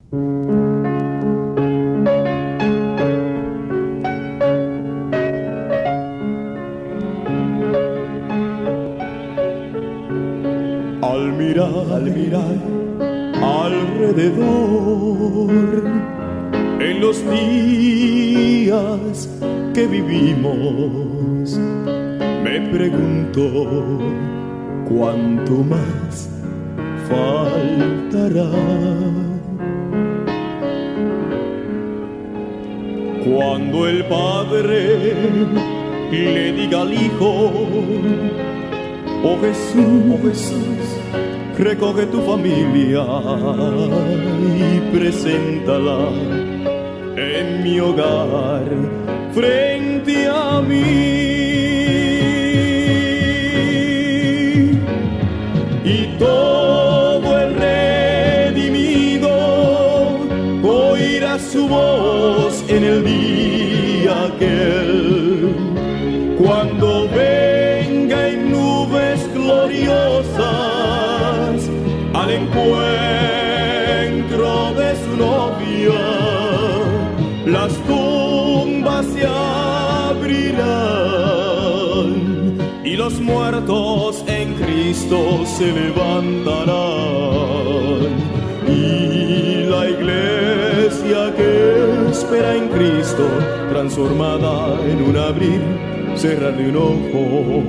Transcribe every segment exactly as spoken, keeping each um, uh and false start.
Al mirar, al mirar alrededor, en los días que vivimos, me pregunto cuánto más faltará. Cuando el Padre le diga al Hijo: oh Jesús, oh Jesús, recoge tu familia y preséntala en mi hogar frente a mí. Y todo el redimido oirá su voz en el día aquel, cuando venga en nubes gloriosas al encuentro de su novia. Las tumbas se abrirán y los muertos en Cristo se levantarán. Y la iglesia que espera en Cristo, transformada en un abrir, cerrar de un ojo.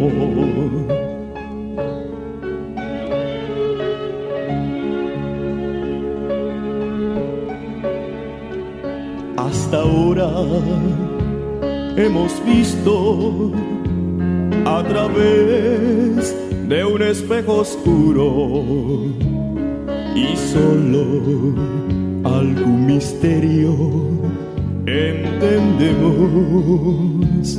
Hasta ahora hemos visto a través de un espejo oscuro y solo algún misterio entendemos.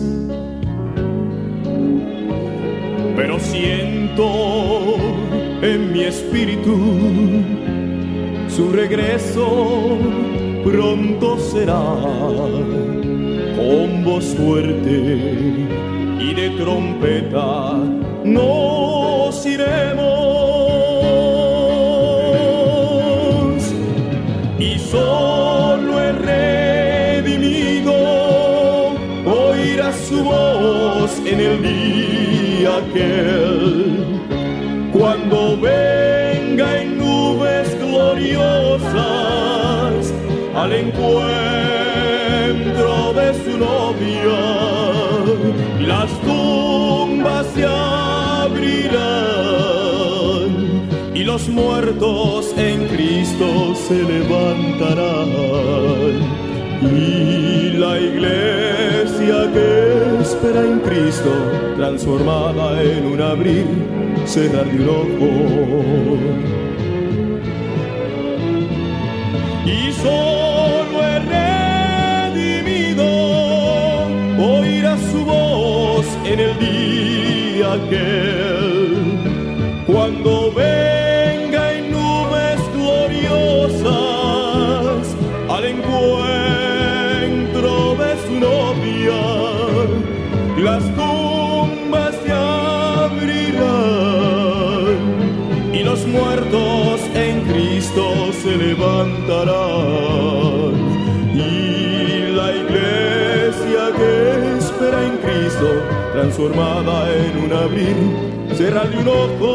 Pero siento en mi espíritu su regreso pronto será, con voz fuerte y de trompeta nos iremos, y solo el redimido oirá su voz en el día aquel, cuando venga en nubes gloriosas al encuentro de su novia. Las tumbas se abrirán y los muertos en Cristo se levantarán. Y la iglesia que espera en Cristo, transformada en un abrir, cerrar de un ojo. Y solo el redimido oirá su voz en el día aquel, cuando venga en nubes gloriosas al encuentro de su novia. Las tumbas se abrirán y los muertos en Cristo se levantarán. Y la iglesia que espera en Cristo, transformada en un abrir, cerrar de un ojo.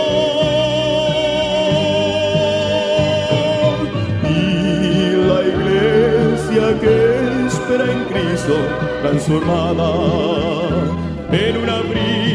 Y la iglesia que espera en Cristo, transformada en un abrir,